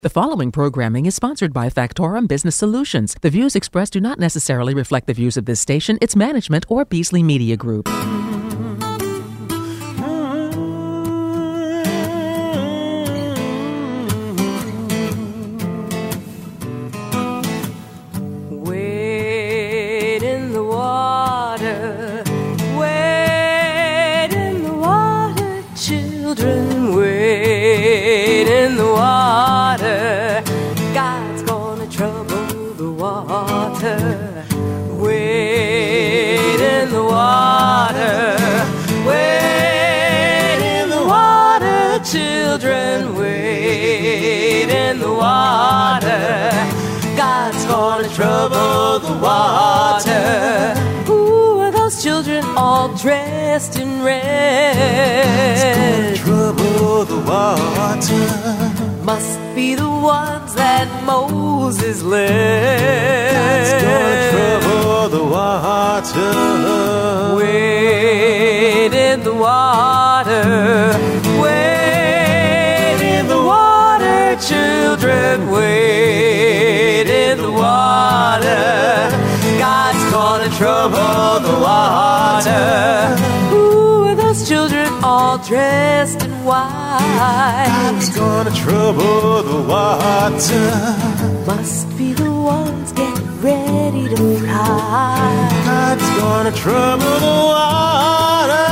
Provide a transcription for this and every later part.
The following programming is sponsored by Factorum Business Solutions. The views expressed do not necessarily reflect the views of this station, its management, or Beasley Media Group. Wade in the water, wade in the water, children, wade in the water. God's gonna trouble the water. Wade in the water, wade in the water, children, wade in the water. God's gonna trouble the water. Who are those children all dressed in red? God's gonna trouble the water. Must be the ones that Moses led. God's gonna trouble the water. Wade in the water, wade in the water, children, wade in the water. God's gonna trouble the water. Who are those children all dressed in white? God's gonna trouble the water. Must be the ones getting ready to fly. God's gonna trouble the water.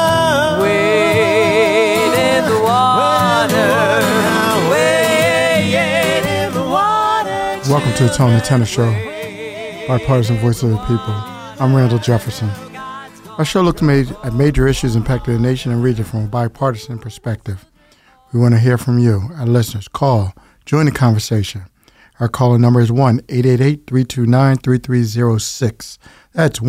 Wade in the water, wade in the water. Welcome to the Tony Tenor Show, bipartisan voice of the people. I'm Randall Jefferson. Our show looks at major issues impacting the nation and region from a bipartisan perspective. We want to hear from you, our listeners. Call, join the conversation. Our calling number is 1-888-329-3306. That's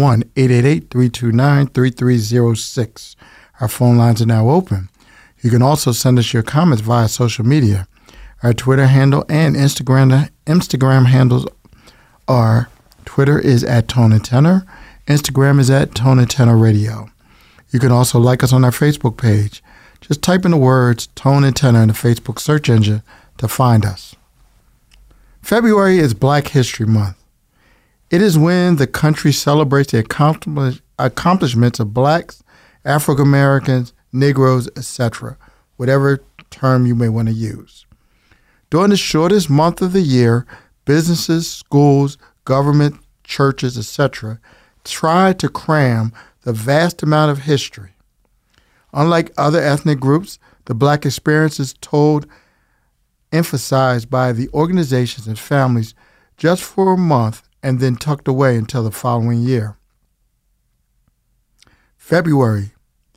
1-888-329-3306. Our phone lines are now open. You can also send us your comments via social media. Our Twitter handle and Instagram handles are: Twitter is at Tone and Tenor, Instagram is at Tone and Tenor Radio. You can also like us on our Facebook page. Just type in the words Tone and Tenor in the Facebook search engine to find us. February is Black History Month. It is when the country celebrates the accomplishments of blacks, African Americans, Negroes, etc., whatever term you may want to use. During the shortest month of the year, businesses, schools, government, churches, etc., try to cram the vast amount of history. Unlike other ethnic groups, the black experience is emphasized by the organizations and families just for a month and then tucked away until the following year. February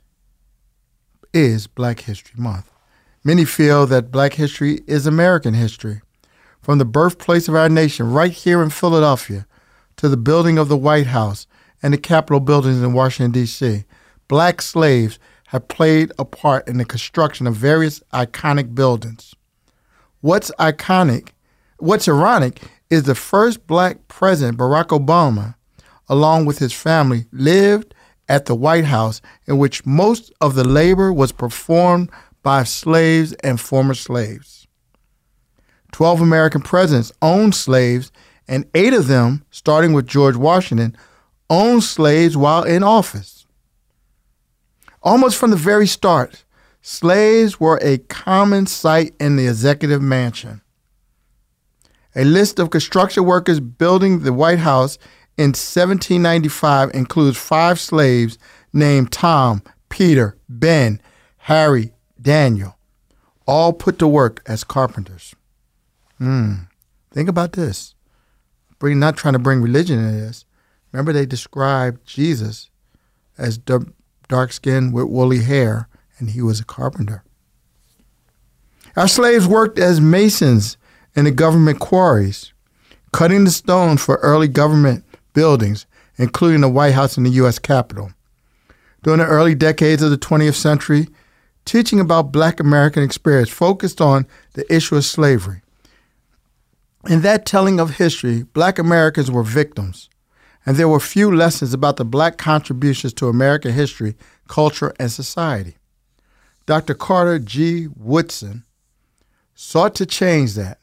is Black History Month. Many feel that Black history is American history. From the birthplace of our nation, right here in Philadelphia, to the building of the White House and the Capitol buildings in Washington, D.C., black slaves have played a part in the construction of various iconic buildings. What's ironic is the first black president, Barack Obama, along with his family, lived at the White House, in which most of the labor was performed by slaves and former slaves. 12 American presidents owned slaves, and 8 of them, starting with George Washington, owned slaves while in office. Almost from the very start, slaves were a common sight in the executive mansion. A list of construction workers building the White House in 1795 includes 5 slaves named Tom, Peter, Ben, Harry, Daniel, all put to work as carpenters. Think about this. Not trying to bring religion into this. Remember, they described Jesus as dark-skinned with woolly hair, and he was a carpenter. Our slaves worked as masons in the government quarries, cutting the stone for early government buildings, including the White House and the U.S. Capitol. During the early decades of the 20th century, teaching about Black American experience focused on the issue of slavery. In that telling of history, Black Americans were victims, and there were few lessons about the Black contributions to American history, culture, and society. Dr. Carter G. Woodson sought to change that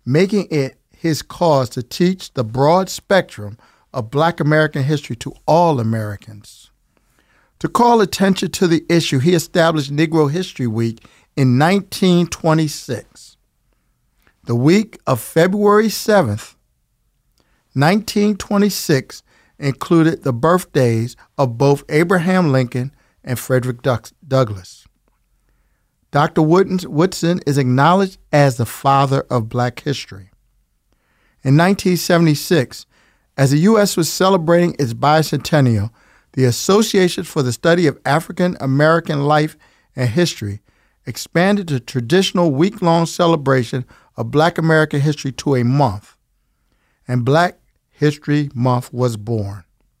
making it his cause to teach the broad spectrum of Black American history to all Americans. To call attention to the issue, he established Negro History Week in 1926. The week of February 7th, 1926, included the birthdays of both Abraham Lincoln and Frederick Douglass. Dr. Woodson is acknowledged as the father of Black history. In 1976, as the U.S. was celebrating its bicentennial, the Association for the Study of African American Life and History expanded the traditional week-long celebration of Black American history to a month, and Black History Month was born.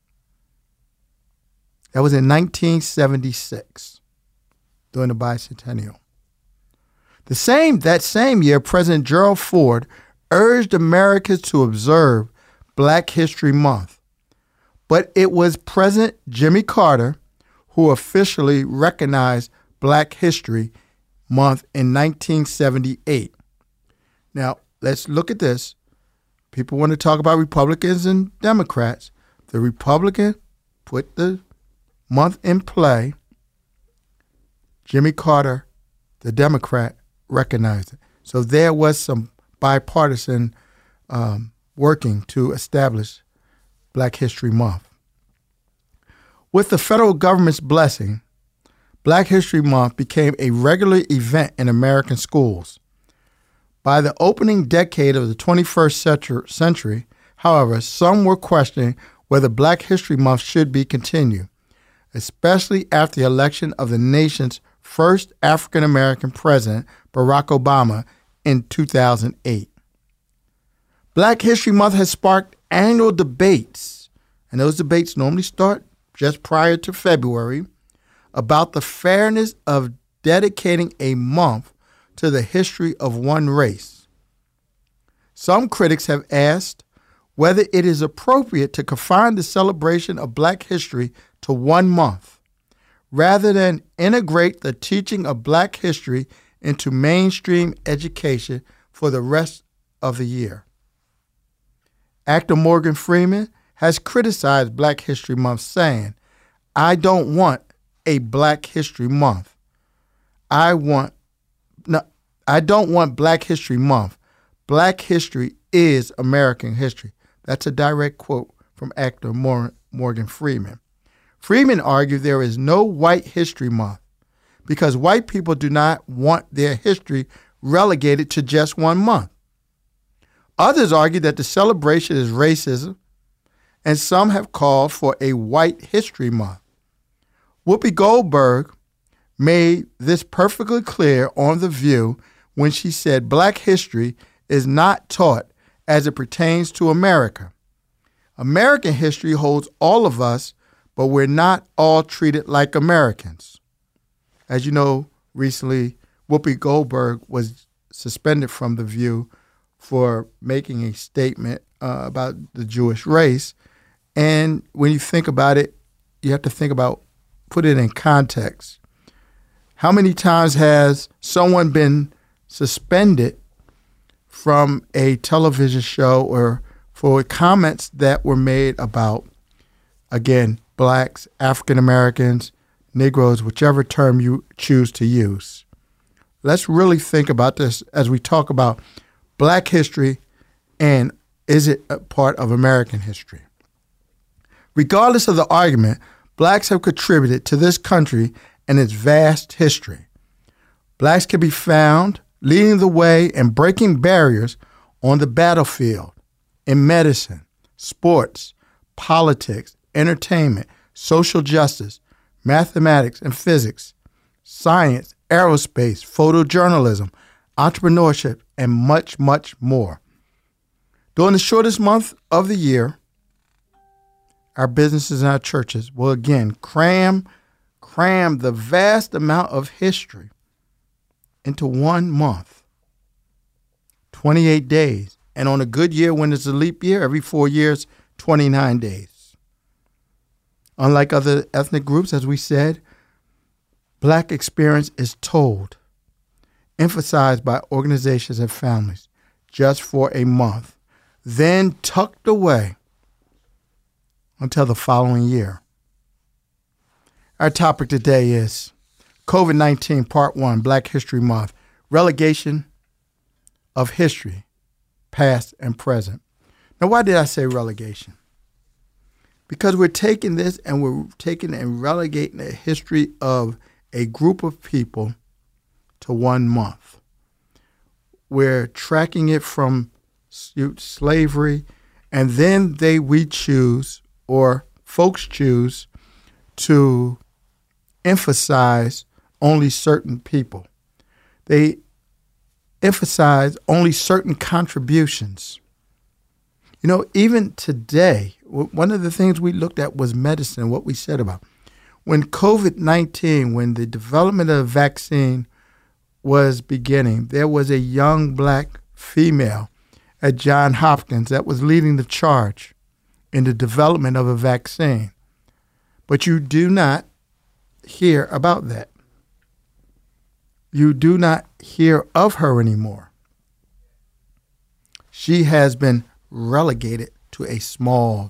That was in 1976, during the bicentennial. That same year, President Gerald Ford urged Americans to observe Black History Month, but it was President Jimmy Carter who officially recognized Black History Month in 1978. Now, let's look at this. People want to talk about Republicans and Democrats. The Republican put the month in play. Jimmy Carter, the Democrat, recognized it. So there was some bipartisan working to establish Black History Month. With the federal government's blessing, Black History Month became a regular event in American schools. By the opening decade of the 21st century, however, some were questioning whether Black History Month should be continued, especially after the election of the nation's first African-American president, Barack Obama, in 2008. Black History Month has sparked annual debates, and those debates normally start just prior to February, about the fairness of dedicating a month to the history of one race. Some critics have asked whether it is appropriate to confine the celebration of Black history to 1 month, rather than integrate the teaching of Black history into mainstream education for the rest of the year. Actor Morgan Freeman has criticized Black History Month, saying, "I don't want a Black History Month. I don't want Black History Month. Black history is American history." That's a direct quote from actor Morgan Freeman. Freeman argued there is no White History Month because white people do not want their history relegated to just 1 month. Others argue that the celebration is racism, and some have called for a White History Month. Whoopi Goldberg made this perfectly clear on The View when she said Black history is not taught as it pertains to America. American history holds all of us, but we're not all treated like Americans. As you know, recently, Whoopi Goldberg was suspended from The View for making a statement about the Jewish race. And when you think about it, you have to think about, put it in context. How many times has someone been suspended from a television show or for comments that were made about, again, blacks, African Americans, Negroes, whichever term you choose to use? Let's really think about this as we talk about Black history and is it a part of American history? Regardless of the argument, blacks have contributed to this country and its vast history. Blacks can be found leading the way and breaking barriers on the battlefield, in medicine, sports, politics, entertainment, social justice, mathematics and physics, science, aerospace, photojournalism, entrepreneurship, and much, much more. During the shortest month of the year, our businesses and our churches will again cram the vast amount of history into 1 month, 28 days. And on a good year, when it's a leap year, every 4 years, 29 days. Unlike other ethnic groups, as we said, Black experience is told, emphasized by organizations and families. just for a month, then tucked away until the following year. Our topic today is COVID-19 Part 1, Black History Month, relegation of history, past and present. Now, why did I say relegation? Because we're taking this and we're taking and relegating the history of a group of people to 1 month. We're tracking it from slavery, and then we choose, or folks choose, to emphasize only certain people. They emphasize only certain contributions. You know, even today, one of the things we looked at was medicine, what we said about. When COVID-19, when the development of the vaccine was beginning, there was a young black female at Johns Hopkins that was leading the charge in the development of a vaccine. But you do not hear about that. You do not hear of her anymore. She has been relegated to a small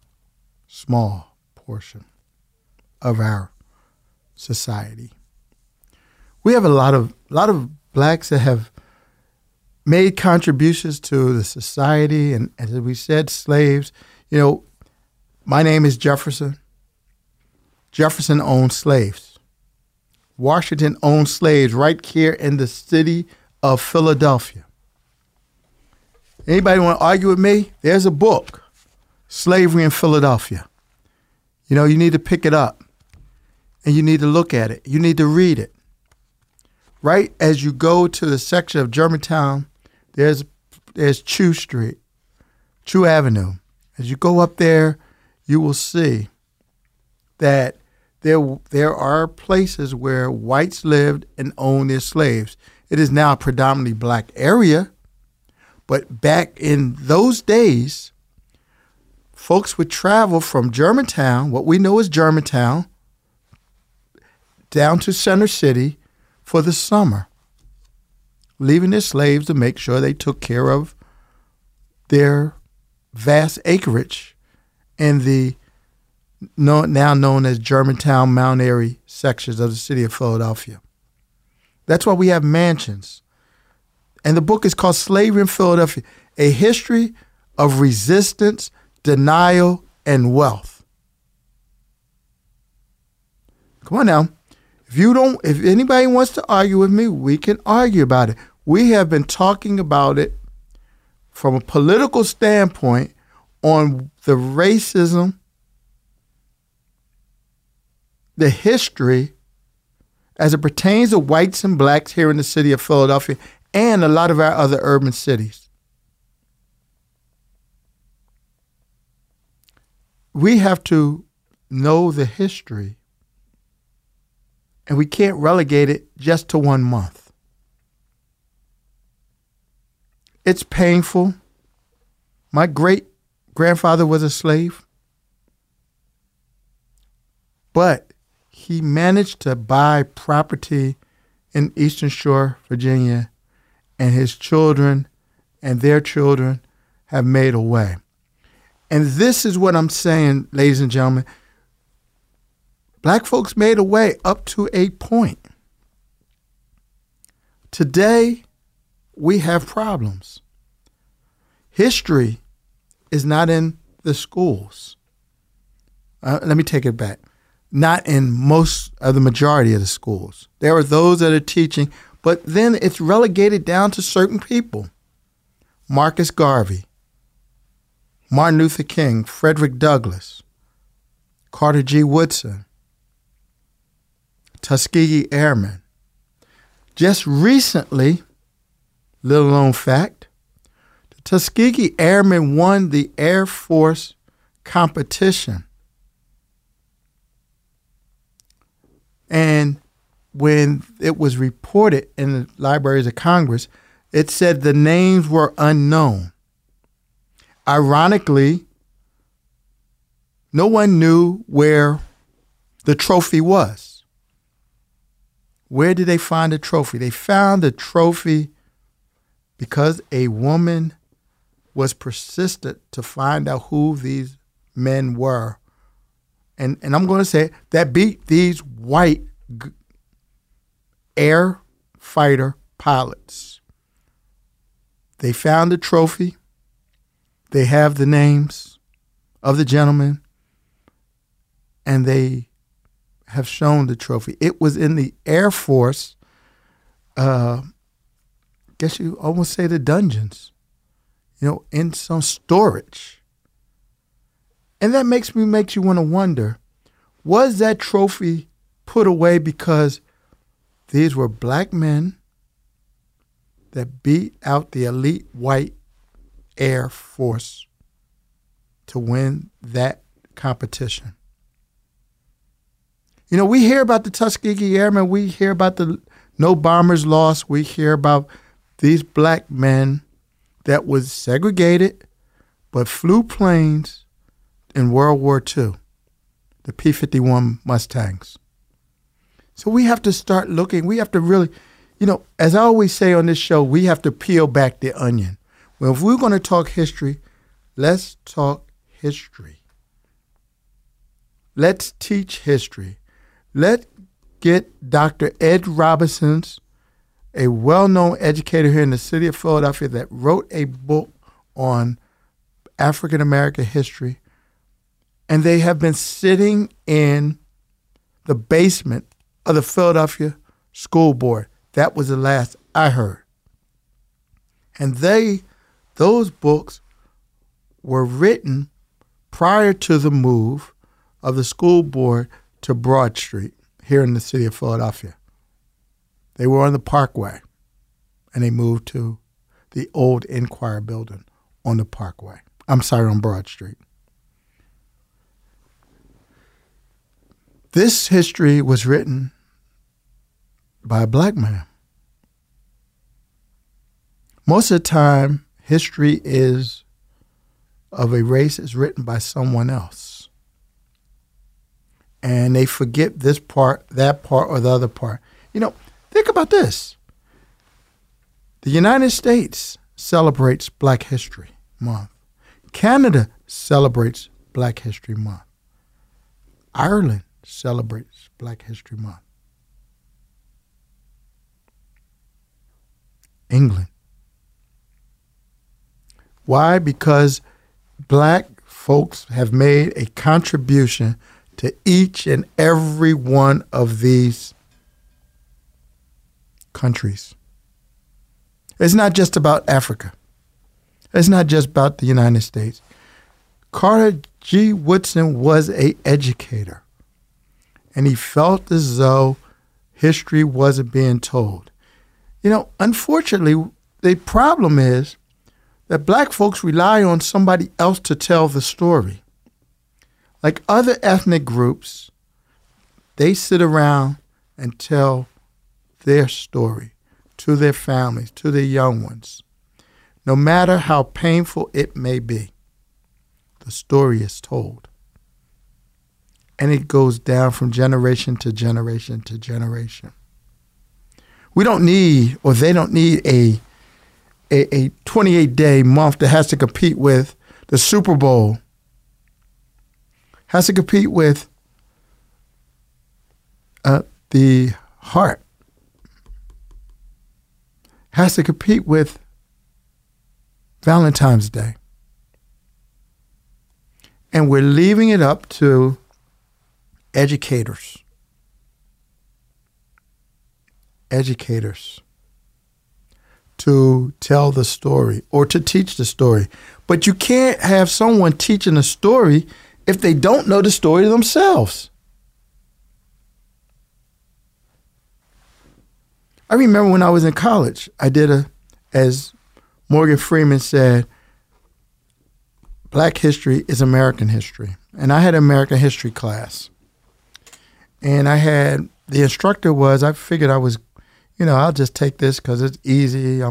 portion of our society. We have a lot of blacks that have made contributions to the society, and as we said, slaves. You know, my name is Jefferson. Jefferson owned slaves. Washington owned slaves right here in the city of Philadelphia. Anybody want to argue with me? There's a book, Slavery in Philadelphia. You know, you need to pick it up and you need to look at it. You need to read it. Right as you go to the section of Germantown, there's Chew Street, Chew Avenue. As you go up there, you will see that there are places where whites lived and owned their slaves. It is now a predominantly black area, but back in those days, folks would travel from Germantown, what we know as Germantown, down to Center City for the summer, leaving their slaves to make sure they took care of their vast acreage in the now known as Germantown, Mount Airy sections of the city of Philadelphia. That's why we have mansions. And the book is called Slavery in Philadelphia, A History of Resistance, Denial, and Wealth. Come on now. If anybody wants to argue with me, we can argue about it. We have been talking about it from a political standpoint on the racism, the history as it pertains to whites and blacks here in the city of Philadelphia and a lot of our other urban cities. We have to know the history, and we can't relegate it just to 1 month. It's painful. My great-grandfather was a slave, but he managed to buy property in Eastern Shore, Virginia, and his children and their children have made a way. And this is what I'm saying, ladies and gentlemen. Black folks made a way up to a point. Today, we have problems. History is not in the schools. Let me take it back. Not in most of the majority of the schools. There are those that are teaching, but then it's relegated down to certain people. Marcus Garvey, Martin Luther King, Frederick Douglass, Carter G. Woodson, Tuskegee Airmen. Just recently, little known fact, the Tuskegee Airmen won the Air Force competition. And when it was reported in the Libraries of Congress, it said the names were unknown. Ironically, no one knew where the trophy was. Where did they find the trophy? They found the trophy because a woman was persistent to find out who these men were. And I'm going to say that beat these white air fighter pilots. They found the trophy. They have the names of the gentlemen, and they have shown the trophy. It was in the Air Force, guess you almost say the dungeons, in some storage. And that makes you want to wonder, was that trophy put away because these were black men that beat out the elite white Air Force to win that competition? We hear about the Tuskegee Airmen. We hear about the no bombers lost. We hear about these black men that was segregated but flew planes in World War II, the P-51 Mustangs. So we have to start looking. We have to really, as I always say on this show, we have to peel back the onion. Well, if we're going to talk history, let's talk history. Let's teach history. Let's get Dr. Ed Robinson's, a well-known educator here in the city of Philadelphia that wrote a book on African-American history. And they have been sitting in the basement of the Philadelphia School Board. That was the last I heard. And those books were written prior to the move of the school board to Broad Street here in the city of Philadelphia. They were on the Parkway, and they moved to the old Enquirer building on the Parkway. on Broad Street. This history was written by a black man. Most of the time, history is of a race is written by someone else. And they forget this part, that part, or the other part. Think about this. The United States celebrates Black History Month. Canada celebrates Black History Month. Ireland celebrates Black History Month. England. Why? Because black folks have made a contribution to each and every one of these countries. It's not just about Africa. It's not just about the United States. Carter G. Woodson was an educator, and he felt as though history wasn't being told. Unfortunately, the problem is that black folks rely on somebody else to tell the story. Like other ethnic groups, they sit around and tell their story to their families, to their young ones. No matter how painful it may be, the story is told. And it goes down from generation to generation to generation. We don't need, or they don't need a 28-day month that has to compete with the Super Bowl, has to compete with the heart, has to compete with Valentine's Day. And we're leaving it up to educators to tell the story or to teach the story. But you can't have someone teaching a story if they don't know the story themselves. I remember when I was in college, I did as Morgan Freeman said, Black history is American history. And I had an American history class. And the instructor I figured I was, I'll just take this because it's easy. I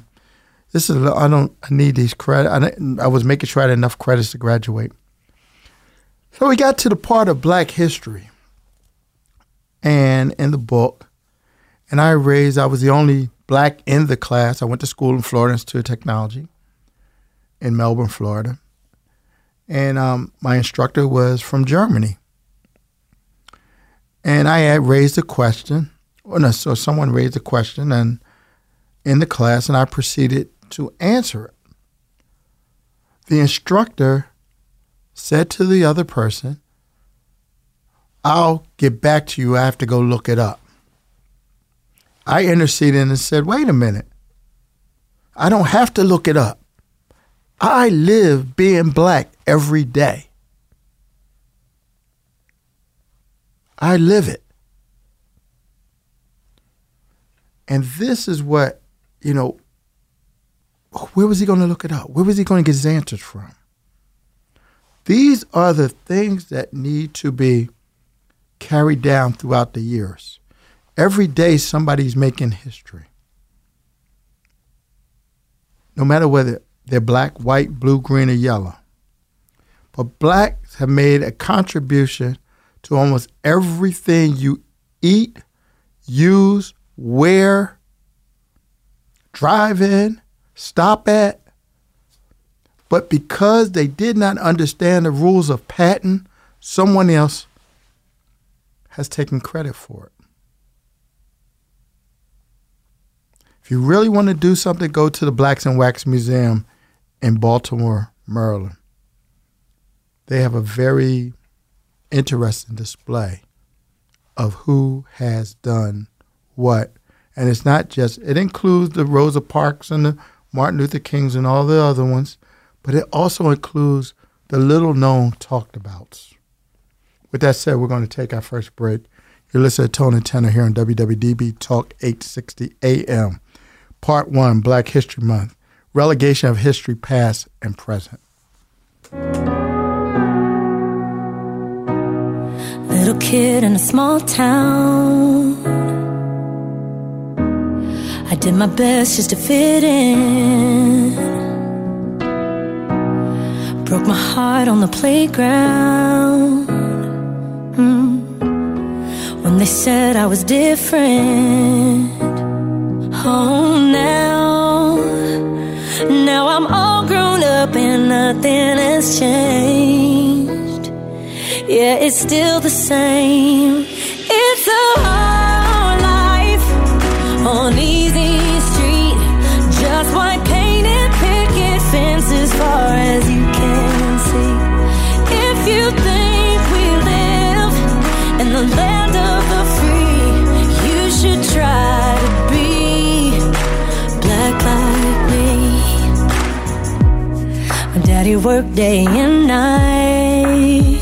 need these credits. I was making sure I had enough credits to graduate. So we got to the part of Black history. And in the book, and I was the only black in the class. I went to school in Florida Institute of Technology in Melbourne, Florida. And my instructor was from Germany. And I had raised a question, so someone raised a question and in the class, and I proceeded to answer it. The instructor said to the other person, "I'll get back to you. I have to go look it up." I interceded and said, "Wait a minute. I don't have to look it up. I live being black every day. I live it." And this is what, where was he going to look it up? Where was he going to get his answers from? These are the things that need to be carried down throughout the years. Every day somebody's making history. No matter whether they're black, white, blue, green, or yellow. But blacks have made a contribution to almost everything you eat, use, wear, drive in, stop at. But because they did not understand the rules of patent, someone else has taken credit for it. If you really want to do something, go to the Blacks in Wax Museum in Baltimore, Maryland. They have a very interesting display of who has done what. And it's not just, it includes the Rosa Parks and the Martin Luther Kings and all the other ones, but it also includes the little-known talked-abouts. With that said, we're going to take our first break. You're listening to Tone and Tenor here on WWDB Talk 860 AM. Part 1, Black History Month, Relegation of History Past and Present. Little kid in a small town, I did my best just to fit in. Broke my heart on the playground, when they said I was different. Oh, now I'm all grown up and nothing has changed. Yeah, it's still the same. It's a hard life on easy street, just white painted picket fences far as you can see. If you think we live in the land of the free, you should try to be black like me. My daddy worked day and night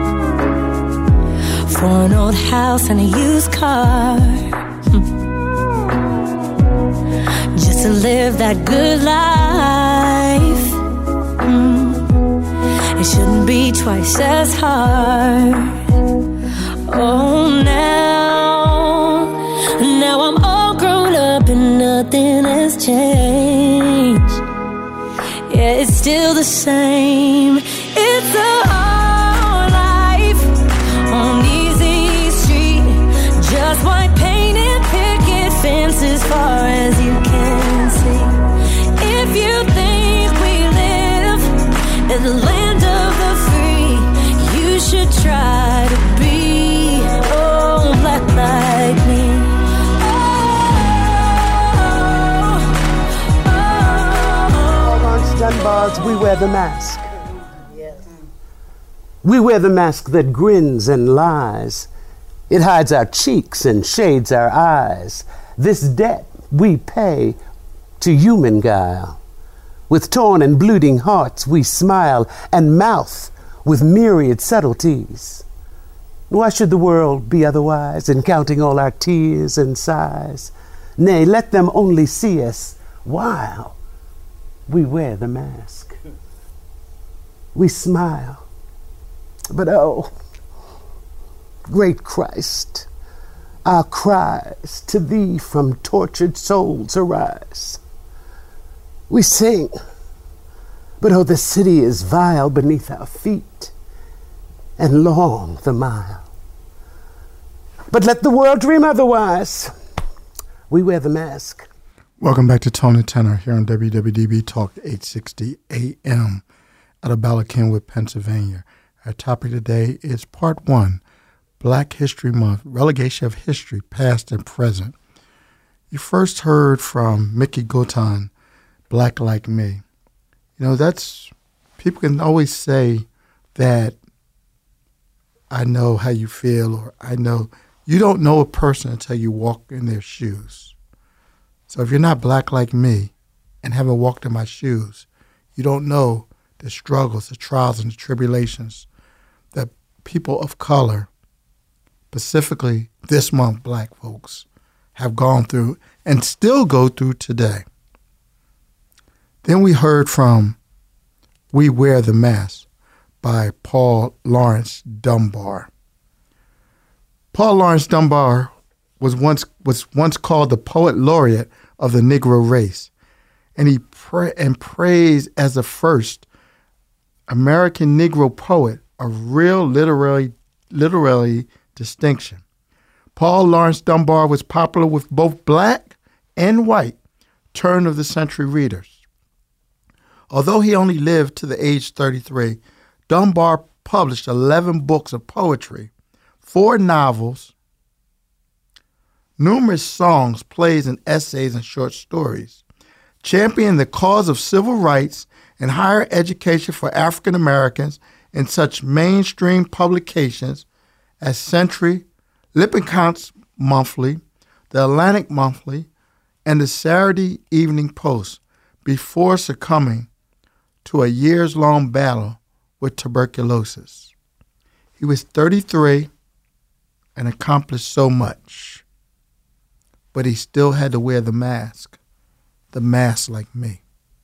for an old house and a used car, just to live that good life. It shouldn't be twice as hard. Oh, now I'm all grown up and nothing has changed. Yeah, it's still the same. It's a hard life on easy street, just white painted picket fences far as you can see. If you think we live in the land of the free, you should try to be black like me. Dunbars, we wear the mask. We wear the mask that grins and lies. It hides our cheeks and shades our eyes. This debt we pay to human guile. With torn and bleeding hearts we smile and mouth with myriad subtleties. Why should the world be otherwise in counting all our tears and sighs? Nay, let them only see us while we wear the mask. We smile, but oh, great Christ, our cries to thee from tortured souls arise. We sing, but oh, the city is vile beneath our feet, and long the mile. But let the world dream otherwise. We wear the mask. Welcome back to Tone and Tenor here on WWDB Talk 860 AM out of Bala Cynwyd, Pennsylvania. Our topic today is Part 1, Black History Month, Relegation of History, Past and Present. You first heard from Mickey Guyton, Black Like Me. You know, that's, people can always say that I know how you feel, or I know, you don't know a person until you walk in their shoes. So if you're not black like me and haven't walked in my shoes, you don't know the struggles, the trials, and the tribulations that people of color, specifically this month black folks, have gone through and still go through today. Then we heard from We Wear the Mask by Paul Laurence Dunbar. Paul Laurence Dunbar was once called the poet laureate of the Negro race, and he praised as the first American Negro poet of real literary distinction. Paul Laurence Dunbar was popular with both black and white turn-of-the-century readers. Although he only lived to the age 33, Dunbar published 11 books of poetry, 4 novels, numerous songs, plays, and essays and short stories, championing the cause of civil rights and higher education for African Americans in such mainstream publications as Century, Lippincott Monthly, the Atlantic Monthly, and the Saturday Evening Post before succumbing to a years-long battle with tuberculosis. He was 33 and accomplished so much, but he still had to wear the mask like me.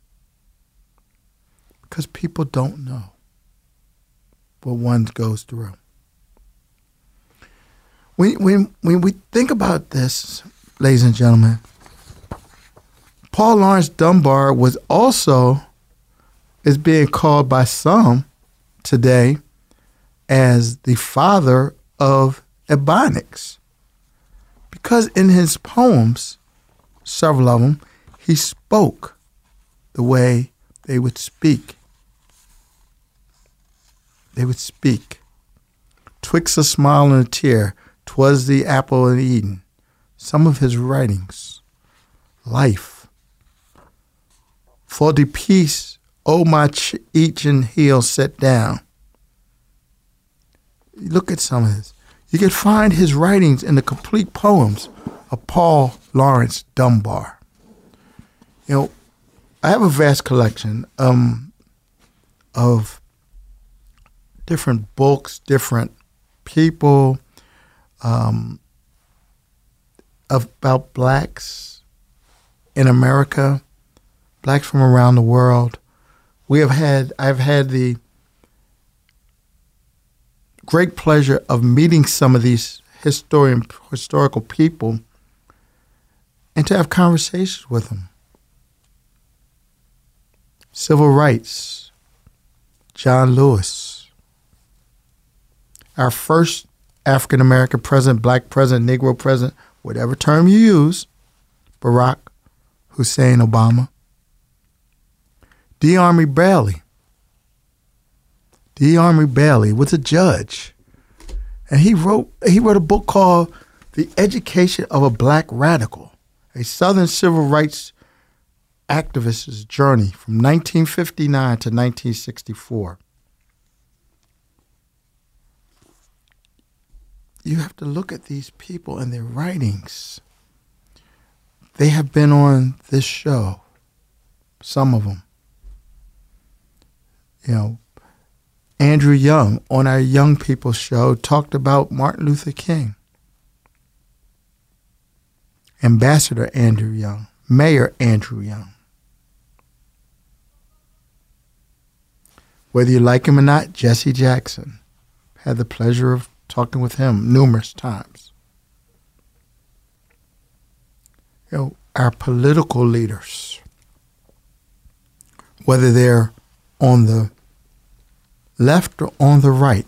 Because people don't know what one goes through. When we think about this, ladies and gentlemen, Paul Laurence Dunbar was also, is being called by some today as the father of Ebonics. Because in his poems, several of them, he spoke the way they would speak. They would speak. Twixt a smile and a tear, 'twas the apple of Eden. Some of his writings, life. For the peace, oh my each and heel set down. Look at some of this. You can find his writings in the complete poems of Paul Laurence Dunbar. You know, I have a vast collection of different books, different people, about blacks in America, blacks from around the world. I've had the great pleasure of meeting some of these historical people and to have conversations with them. Civil rights, John Lewis. Our first African-American president, black president, Negro president, whatever term you use, Barack Hussein Obama. D. Army Bailey. D. Army Bailey was a judge, and he wrote a book called The Education of a Black Radical, a Southern civil rights activist's journey from 1959 to 1964. You have to look at these people and their writings. They have been on this show, some of them. You know, Andrew Young on our Young People show talked about Martin Luther King. Ambassador Andrew Young, Mayor Andrew Young. Whether you like him or not, Jesse Jackson. Had the pleasure of talking with him numerous times. You know, our political leaders, whether they're on the left or on the right,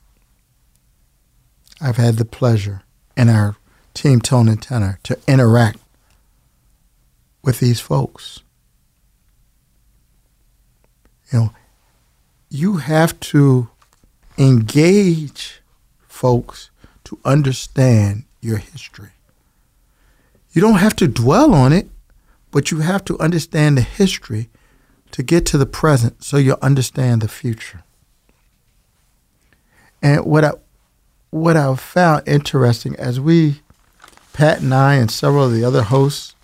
I've had the pleasure in our Team Tone and Tenor to interact with these folks. You know, you have to engage folks to understand your history. You don't have to dwell on it, but you have to understand the history to get to the present so you'll understand the future. And what I found interesting as Pat and I and several of the other hosts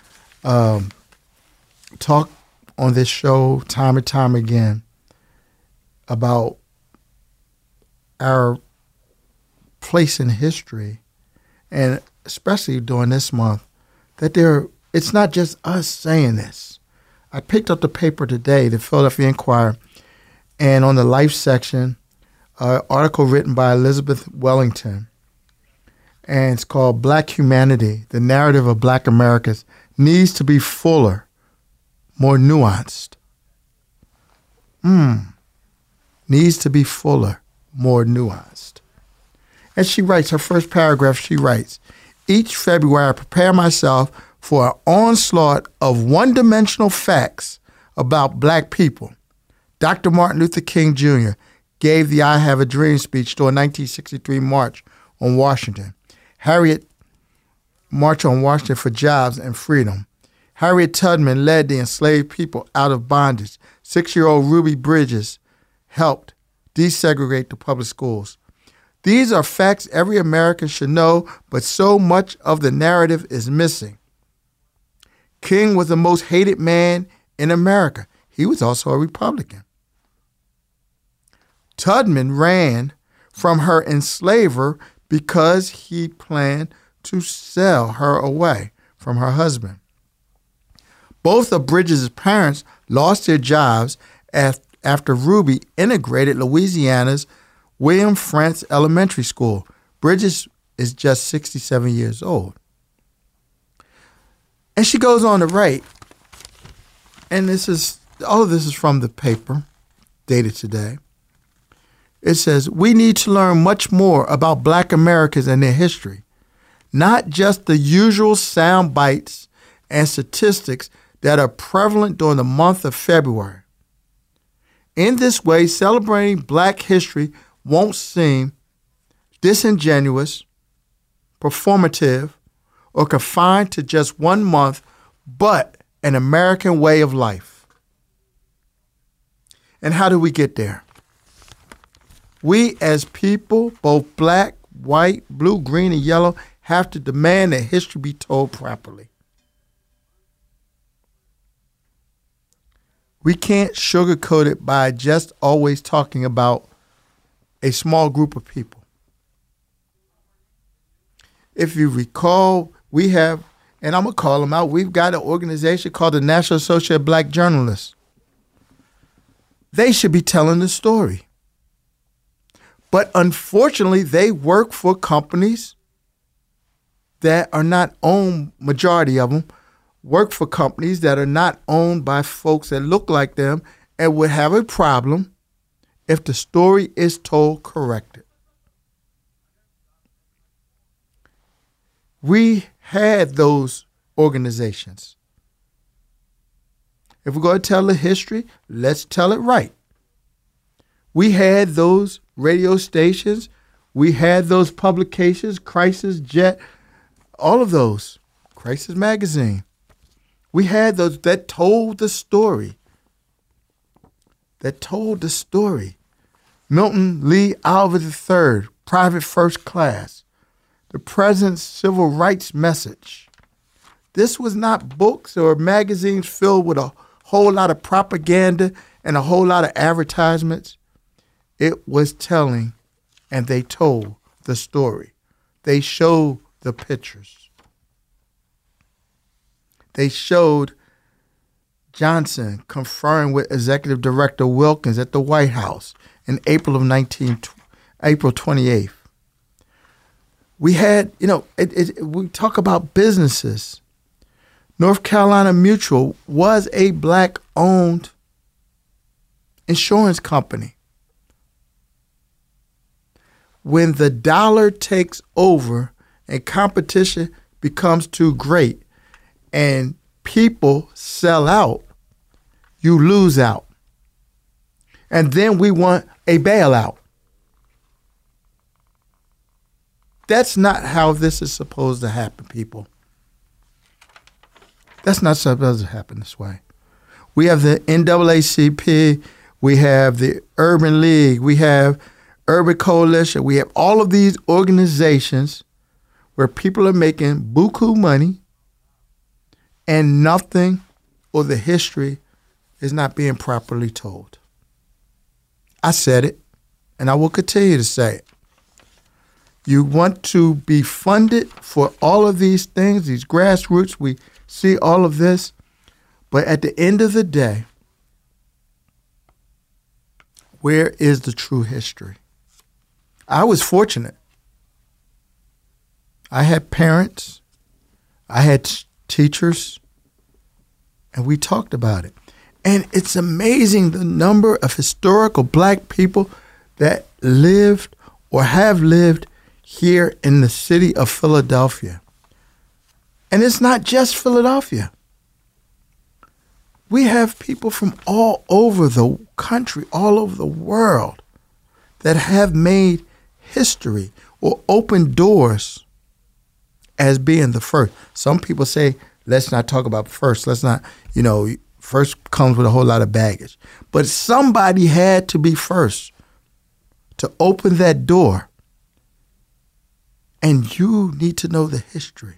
talk on this show time and time again about our place in history, and especially during this month, that it's not just us saying this. I picked up the paper today, the Philadelphia Inquirer, and on the Life section, an article written by Elizabeth Wellington, and it's called Black Humanity, the Narrative of Black Americans Needs to be Fuller, More Nuanced. Needs to be fuller, more nuanced. And she writes, her first paragraph, she writes, each February I prepare myself for an onslaught of one-dimensional facts about black people. Dr. Martin Luther King Jr. gave the I Have a Dream speech during 1963 March on Washington. Harriet March on Washington for Jobs and Freedom. Harriet Tubman led the enslaved people out of bondage. 6-year-old Ruby Bridges helped desegregate the public schools. These are facts every American should know, but so much of the narrative is missing. King was the most hated man in America. He was also a Republican. Tubman ran from her enslaver because he planned to sell her away from her husband. Both of Bridges' parents lost their jobs after Ruby integrated Louisiana's William Frantz Elementary School. Bridges is just 67 years old. And she goes on to write, and all of this is from the paper, dated today. It says, we need to learn much more about Black Americans and their history, not just the usual sound bites and statistics that are prevalent during the month of February. In this way, celebrating Black history won't seem disingenuous, performative, or confined to just one month, but an American way of life. And how do we get there? We as people, both black, white, blue, green, and yellow, have to demand that history be told properly. We can't sugarcoat it by just always talking about a small group of people. If you recall, we have, and I'm going to call them out, we've got an organization called the National Association of Black Journalists. They should be telling the story. But unfortunately, they work for companies that are not owned, majority of them, work for companies that are not owned by folks that look like them and would have a problem if the story is told correctly. We had those organizations. If we're going to tell the history, let's tell it right. We had those radio stations. We had those publications, Crisis, Jet, all of those, Crisis Magazine. We had those that told the story. Milton Lee Alva III, Private First Class, the President's Civil Rights Message. This was not books or magazines filled with a whole lot of propaganda and a whole lot of advertisements. It was telling, and they told the story. They showed the pictures. They showed Johnson conferring with Executive Director Wilkins at the White House in April 28th. We had, we talk about businesses. North Carolina Mutual was a Black-owned insurance company. When the dollar takes over and competition becomes too great and people sell out, you lose out. And then we want a bailout. That's not how this is supposed to happen, people. That's not supposed to happen this way. We have the NAACP, we have the Urban League, we have Urban Coalition, we have all of these organizations where people are making buku money and nothing or the history is not being properly told. I said it, and I will continue to say it. You want to be funded for all of these things, these grassroots, we see all of this, but at the end of the day, where is the true history? I was fortunate. I had parents, I had teachers, and we talked about it. And it's amazing the number of historical black people that lived or have lived here in the city of Philadelphia. And it's not just Philadelphia. We have people from all over the country, all over the world that have made history or opened doors as being the first. Some people say, let's not talk about first. Let's not, first comes with a whole lot of baggage. But somebody had to be first to open that door. And you need to know the history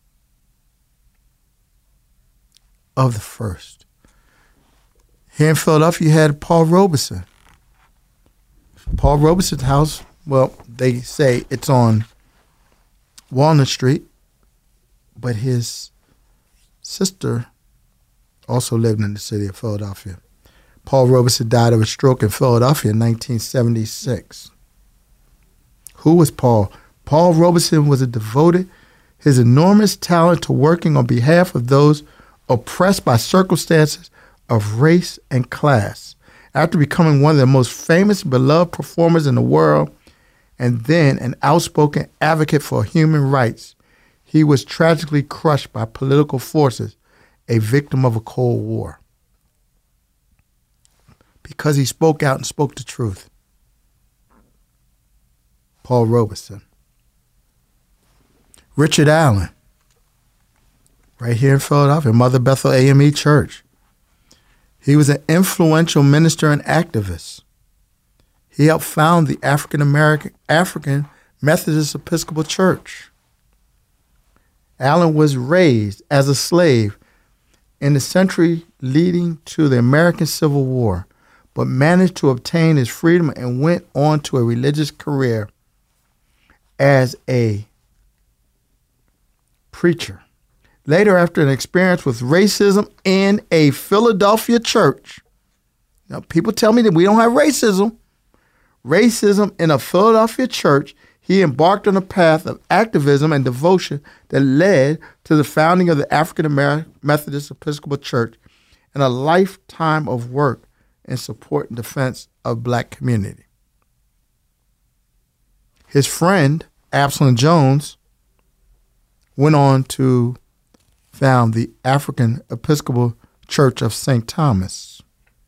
of the first. Here in Philadelphia, you had Paul Robeson. Paul Robeson's house, well, they say it's on Walnut Street, but his sister also lived in the city of Philadelphia. Paul Robeson died of a stroke in Philadelphia in 1976. Who was Paul? Paul Robeson was devoted his enormous talent to working on behalf of those oppressed by circumstances of race and class. After becoming one of the most famous and beloved performers in the world, and then an outspoken advocate for human rights, he was tragically crushed by political forces, a victim of a Cold War. Because he spoke out and spoke the truth. Paul Robeson. Richard Allen, right here in Philadelphia, Mother Bethel AME Church. He was an influential minister and activist. He helped found the African Methodist Episcopal Church. Allen was raised as a slave in the century leading to the American Civil War, but managed to obtain his freedom and went on to a religious career as a preacher. Later, after an experience with racism in a Philadelphia church, now people tell me that we don't have racism in a Philadelphia church, he embarked on a path of activism and devotion that led to the founding of the African American Methodist Episcopal Church and a lifetime of work in support and defense of black community. His friend, Absalom Jones, went on to found the African Episcopal Church of St. Thomas.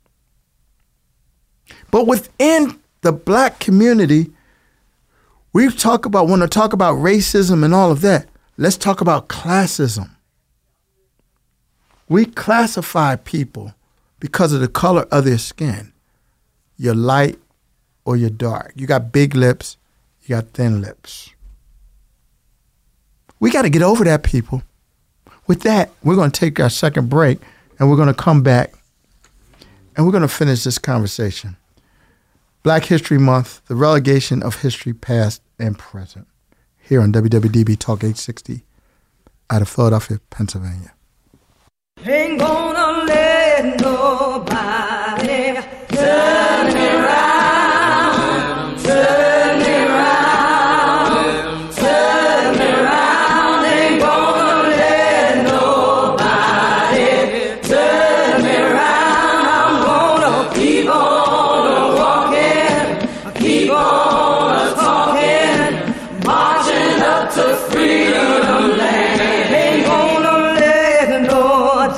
But within the black community, when we talk about racism and all of that, let's talk about classism. We classify people because of the color of their skin. You're light or you're dark. You got big lips, you got thin lips. We got to get over that, people. With that, we're going to take our second break, and we're going to come back, and we're going to finish this conversation. Black History Month, the relegation of history past and present, here on WWDB Talk 860 out of Philadelphia, Pennsylvania. Ain't gonna let nobody turn me around, turn me around, turn me around. Ain't gonna let nobody turn me around. I'm gonna keep on walking, keep on talking, marching up to freedom land. Ain't gonna let nobody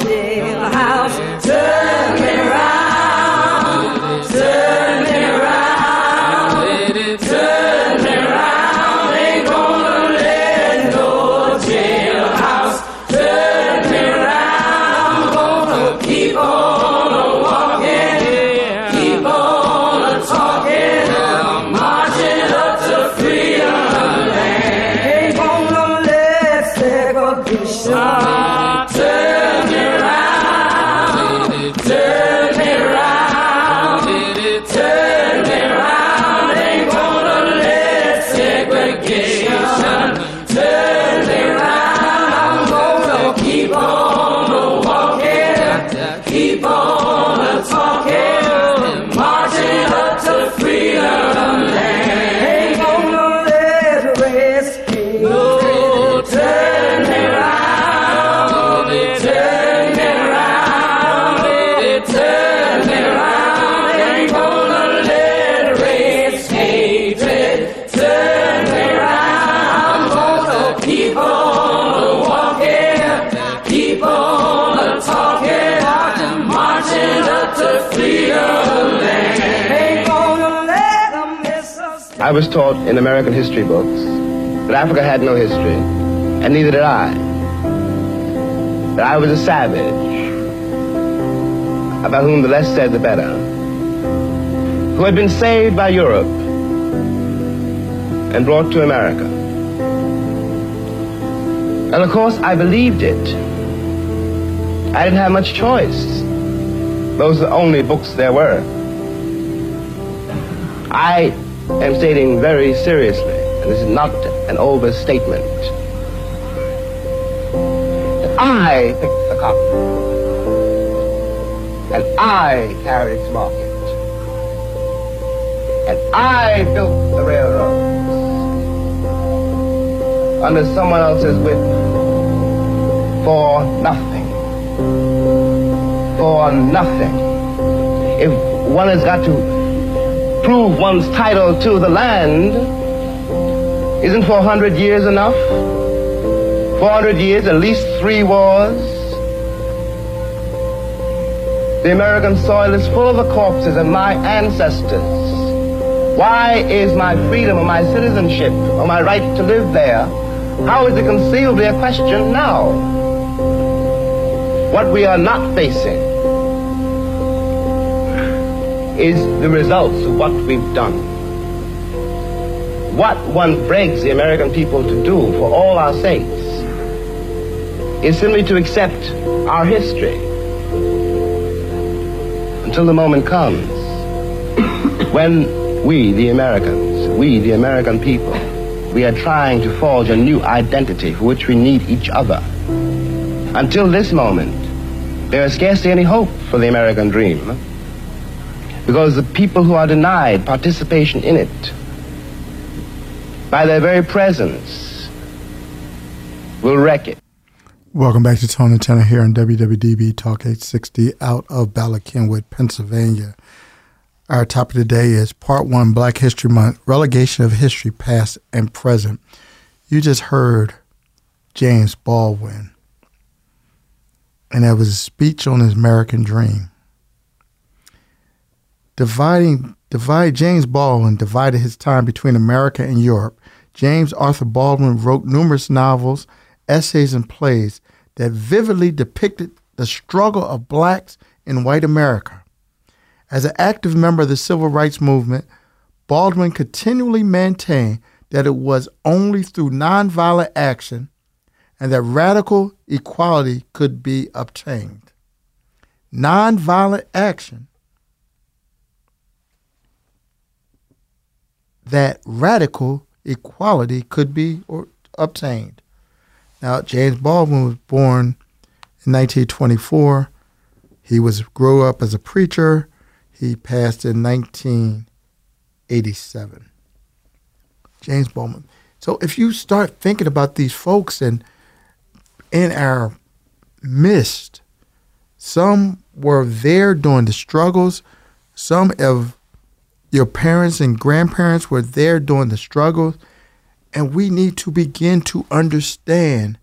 I was taught in American history books that Africa had no history, and neither did I. That I was a savage, about whom the less said the better, who had been saved by Europe and brought to America. And of course, I believed it. I didn't have much choice. Those are the only books there were. I am stating very seriously, and this is not an overstatement, that I picked the cotton, and I carried its market, and I built the railroads under someone else's whip for nothing. For nothing. If one has got to prove one's title to the land, isn't 400 years enough? 400 years, at least 3 wars. The American soil is full of the corpses of my ancestors. Why is my freedom or my citizenship or my right to live there, how is it conceivably a question now? What we are not facing is the results of what we've done. What one begs the American people to do for all our sakes is simply to accept our history until the moment comes when we, the Americans, we, the American people, we are trying to forge a new identity for which we need each other. Until this moment, there is scarcely any hope for the American dream, because the people who are denied participation in it, by their very presence, will wreck it. Welcome back to Tone and Tenor here on WWDB Talk 860 out of Bala Cynwyd, Pennsylvania. Our topic today is Part 1, Black History Month, Relegation of History, Past and Present. You just heard James Baldwin, and that was a speech on his American dream. James Baldwin divided his time between America and Europe. James Arthur Baldwin wrote numerous novels, essays, and plays that vividly depicted the struggle of blacks in white America. As an active member of the civil rights movement, Baldwin continually maintained that it was only through nonviolent action and that radical equality could be obtained. Nonviolent action, that radical equality could be obtained. Now, James Baldwin was born in 1924. He grew up as a preacher. He passed in 1987. James Baldwin. So if you start thinking about these folks and in our midst, some were there during the struggles. Some of your parents and grandparents were there during the struggles. And we need to begin to understand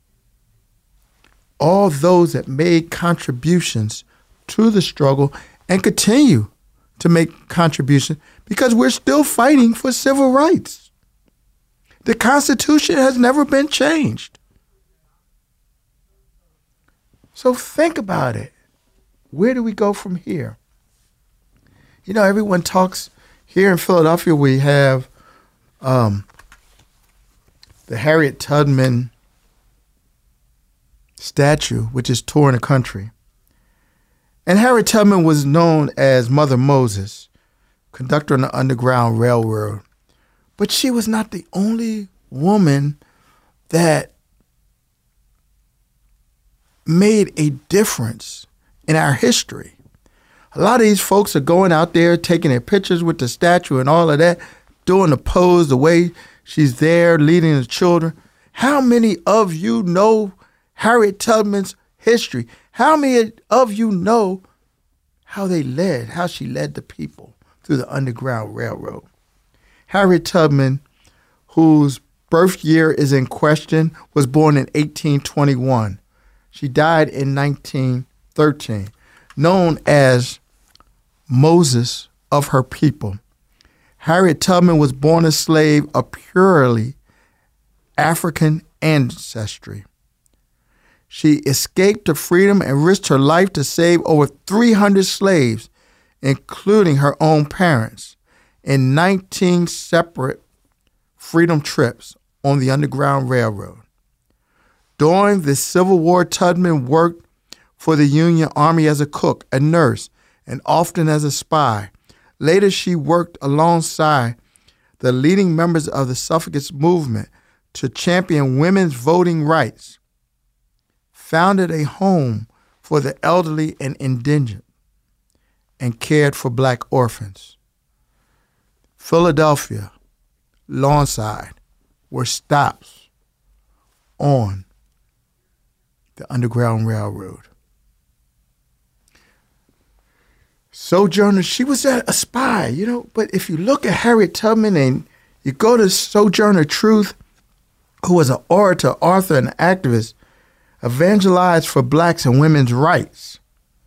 all those that made contributions to the struggle and continue to make contributions, because we're still fighting for civil rights. The Constitution has never been changed. So think about it. Where do we go from here? You know, everyone talks here in Philadelphia. We have the Harriet Tubman statue, which is touring the country. And Harriet Tubman was known as Mother Moses, conductor on the Underground Railroad. But she was not the only woman that made a difference in our history. A lot of these folks are going out there, taking their pictures with the statue and all of that, doing the pose, the way she's there, leading the children. How many of you know Harriet Tubman's history? How many of you know how she led the people through the Underground Railroad? Harriet Tubman, whose birth year is in question, was born in 1821. She died in 1913, known as Moses of her people. Harriet Tubman was born a slave of purely African ancestry. She escaped to freedom and risked her life to save over 300 slaves, including her own parents, in 19 separate freedom trips on the Underground Railroad. During the Civil War, Tubman worked for the Union Army as a cook, a nurse, and often as a spy. Later, she worked alongside the leading members of the suffragist movement to champion women's voting rights, founded a home for the elderly and indigent, and cared for black orphans. Philadelphia, Lawnside were stops on the Underground Railroad. Sojourner, she was a spy, but if you look at Harriet Tubman and you go to Sojourner Truth, who was an orator, author, and activist, evangelized for blacks and women's rights.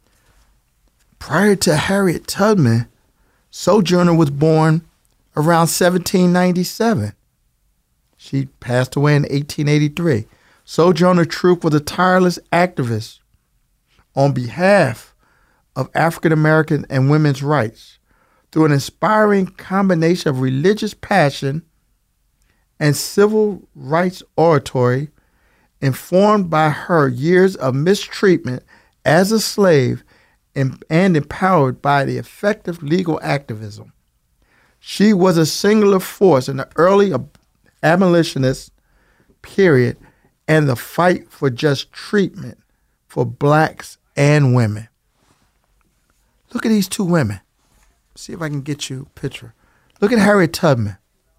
Prior to Harriet Tubman, Sojourner was born around 1797. She passed away in 1883. Sojourner Truth was a tireless activist on behalf of African American and women's rights through an inspiring combination of religious passion and civil rights oratory, informed by her years of mistreatment as a slave and empowered by the effective legal activism. She was a singular force in the early abolitionist period and the fight for just treatment for blacks and women. Look at these two women. See if I can get you a picture. Look at Harriet Tubman.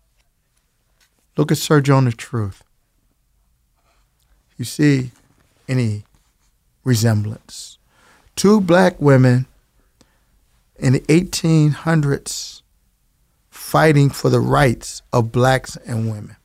Look at Sojourner Truth. You see any resemblance? Two black women in the 1800s fighting for the rights of blacks and women.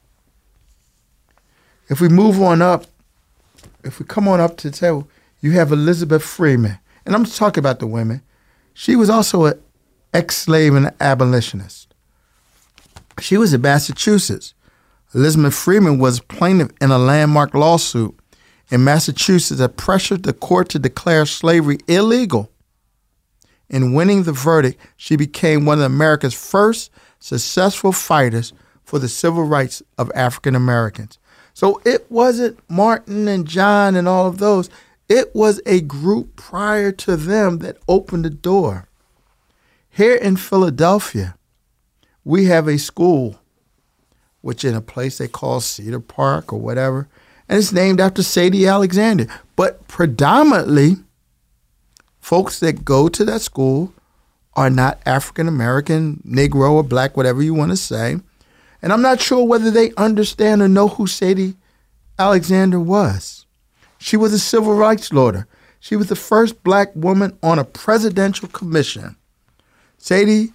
If we move on up, if we come on up to the table, you have Elizabeth Freeman. And I'm talking about the women. She was also an ex-slave and abolitionist. She was in Massachusetts. Elizabeth Freeman was plaintiff in a landmark lawsuit in Massachusetts that pressured the court to declare slavery illegal. In winning the verdict, she became one of America's first successful fighters for the civil rights of African Americans. So it wasn't Martin and John and all of those. It was a group prior to them that opened the door. Here in Philadelphia, we have a school, which in a place they call Cedar Park or whatever, and it's named after Sadie Alexander. But predominantly, folks that go to that school are not African American, Negro, or black, whatever you want to say. And I'm not sure whether they understand or know who Sadie Alexander was. She was a civil rights lawyer. She was the first black woman on a presidential commission. Sadie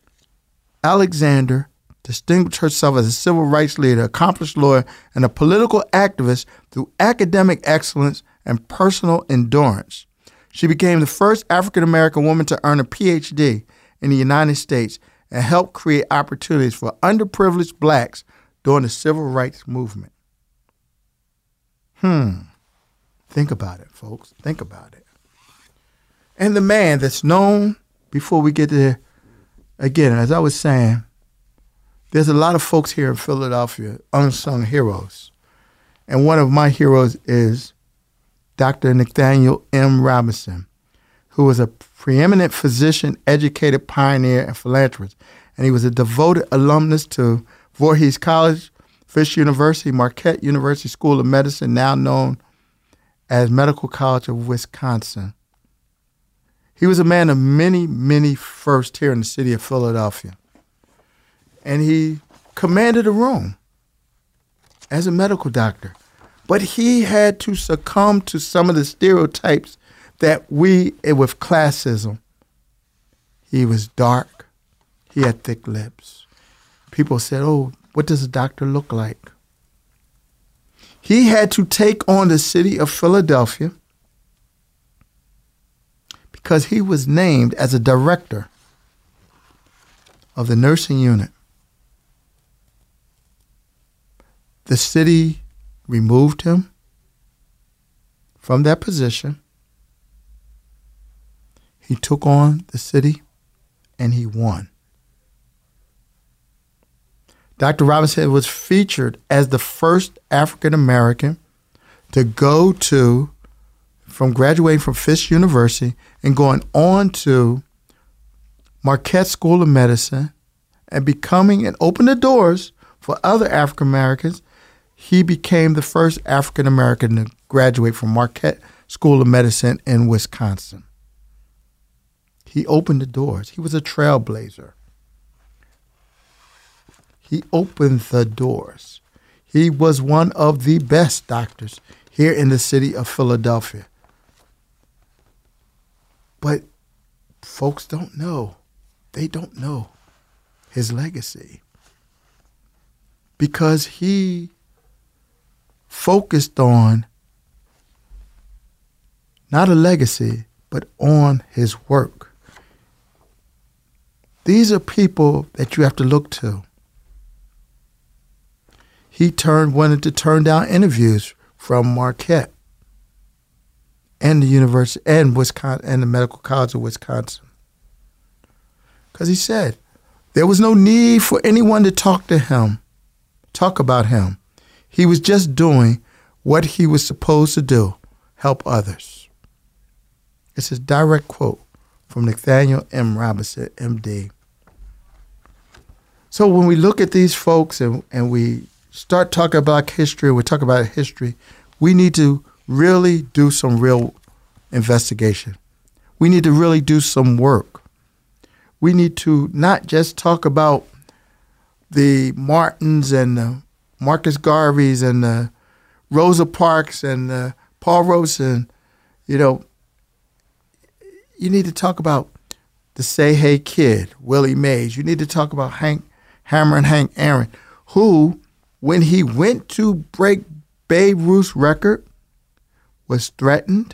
Alexander distinguished herself as a civil rights leader, accomplished lawyer, and a political activist through academic excellence and personal endurance. She became the first African-American woman to earn a PhD in the United States and helped create opportunities for underprivileged blacks during the civil rights movement. Think about it, folks. Think about it. And the man that's known, before we get there, again, as I was saying, there's a lot of folks here in Philadelphia, unsung heroes. And one of my heroes is Dr. Nathaniel M. Robinson, who was a preeminent physician, educated pioneer, and philanthropist. And he was a devoted alumnus to Voorhees College, Fisk University, Marquette University School of Medicine, now known as Medical College of Wisconsin. He was a man of many, many firsts here in the city of Philadelphia. And he commanded a room as a medical doctor. But he had to succumb to some of the stereotypes that with classism. He was dark. He had thick lips. People said, oh, what does a doctor look like? He had to take on the city of Philadelphia because he was named as a director of the nursing unit. The city removed him from that position. He took on the city and he won. Dr. Robinson was featured as the first African American to go from graduating from Fisk University and going on to Marquette School of Medicine and becoming and opened the doors for other African Americans. He became the first African American to graduate from Marquette School of Medicine in Wisconsin. He opened the doors. He was a trailblazer. He opened the doors. He was one of the best doctors here in the city of Philadelphia. But folks don't know. They don't know his legacy because he focused on not a legacy, but on his work. These are people that you have to look to. He wanted to turn down interviews from Marquette and the University and Wisconsin and the Medical College of Wisconsin. Because he said there was no need for anyone to talk about him. He was just doing what he was supposed to do, help others. It's a direct quote from Nathaniel M. Robinson, M.D. So when we look at these folks and we start talking about history, we talk about history, we need to really do some real investigation. We need to really do some work. We need to not just talk about the Martins and the Marcus Garveys and the Rosa Parks and the Paul Robeson. You need to talk about the Say Hey Kid, Willie Mays. You need to talk about Hank Hammer and Hank Aaron, who, when he went to break Babe Ruth's record, was threatened.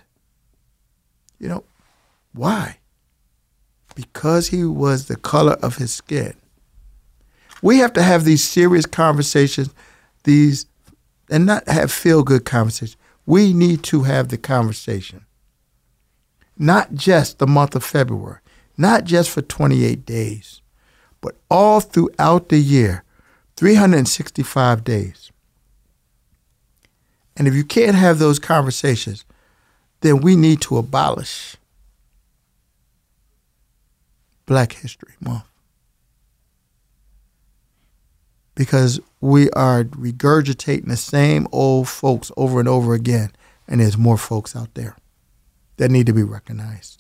Why? Because he was the color of his skin. We have to have these serious conversations, and not have feel-good conversations. We need to have the conversation. Not just the month of February, not just for 28 days, but all throughout the year, 365 days. And if you can't have those conversations, then we need to abolish Black History Month. Because we are regurgitating the same old folks over and over again, and there's more folks out there that need to be recognized.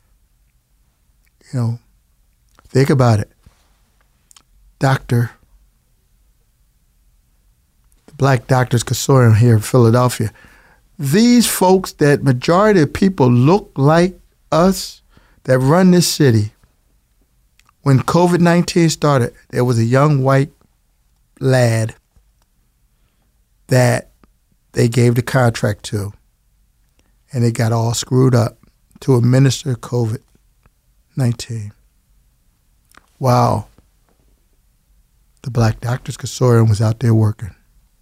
Think about it. The Black Doctors Consortium here in Philadelphia, these folks that majority of people look like us that run this city, when COVID-19 started, there was a young white lad that they gave the contract to, and they got all screwed up to administer COVID-19. Wow. The Black Doctors Consortium was out there working.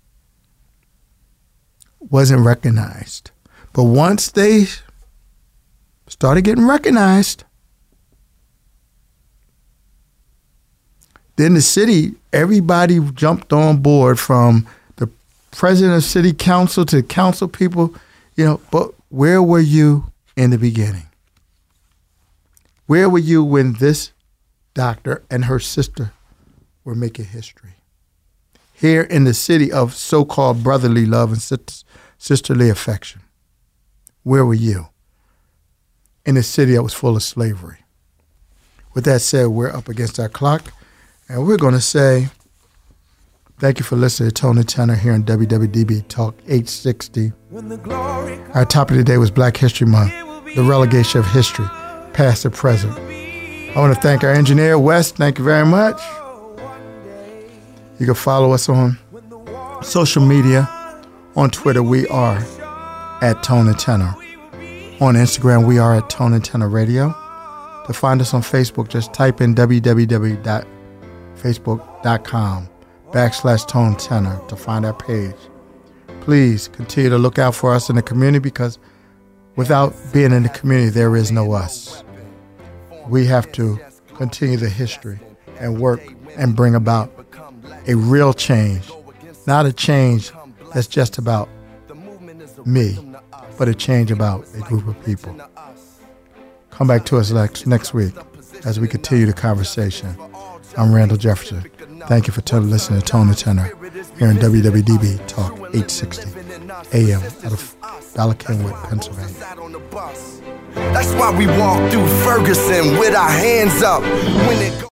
Wasn't recognized. But once they started getting recognized, then the city, everybody jumped on board, from the president of city council to council people, but where were you in the beginning? Where were you when this doctor and her sister were making history? Here in the city of so-called brotherly love and sisterly affection. Where were you? In a city that was full of slavery. With that said, we're up against our clock, and we're going to say thank you for listening to Tony Tanner here on WWDB Talk 860. Our topic today was Black History Month, the relegation of history, past and present. I want to thank our engineer, Wes. Thank you very much. You can follow us on social media. On Twitter, we are at Tone and Tenor. On Instagram, we are at Tone and Tenor Radio. To find us on Facebook, just type in www.facebook.com Facebook.com/Tone Tenor to find our page. Please continue to look out for us in the community, because without being in the community, there is no us. We have to continue the history and work and bring about a real change, not a change that's just about me, but a change about a group of people. Come back to us next week as we continue the conversation. I'm Randall Jefferson. Thank you for listening to Tone the Tenor here in WWDB Talk 860 AM out of Bala Cynwyd, Pennsylvania. That's why we walk through Ferguson with our hands up when it